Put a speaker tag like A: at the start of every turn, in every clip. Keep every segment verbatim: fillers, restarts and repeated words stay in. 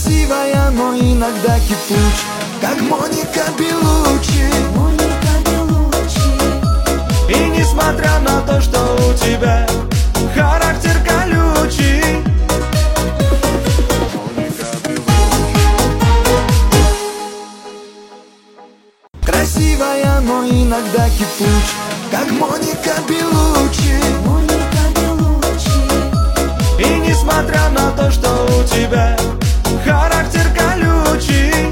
A: Красивая, но иногда кипучая, как Моника Беллуччи.
B: Моника Беллуччи.
A: И несмотря на то, что у тебя характер колючий, красивая, но иногда кипучая, как Моника Беллуччи.
B: Моника Беллуччи.
A: И несмотря на то, что у тебя характер колючий,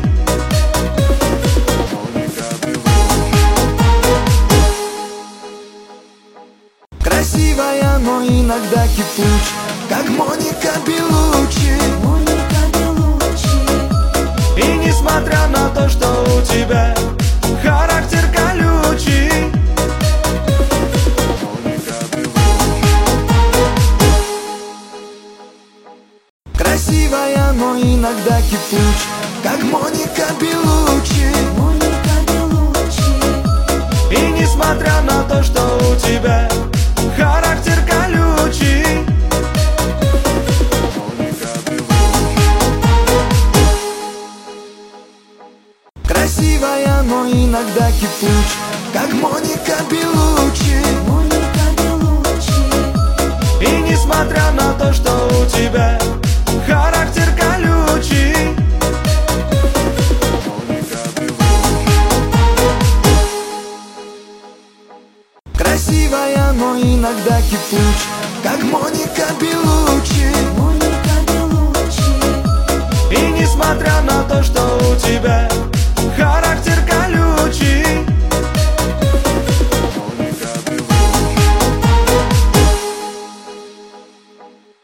A: красивая, но иногда кипучая, как Моника Беллуччи.
B: Моника Беллуччи.
A: И несмотря на то, что у тебя характер колючий, красивая, но иногда кипучая, как Моника Беллуччи.
B: Моника Беллуччи.
A: И несмотря на то, что у тебя характер колючий, красивая, но иногда кипучая, как Моника Беллуччи.
B: Моника Беллуччи.
A: И несмотря на то, что у тебя характер колючий, красивая, но иногда кипучая,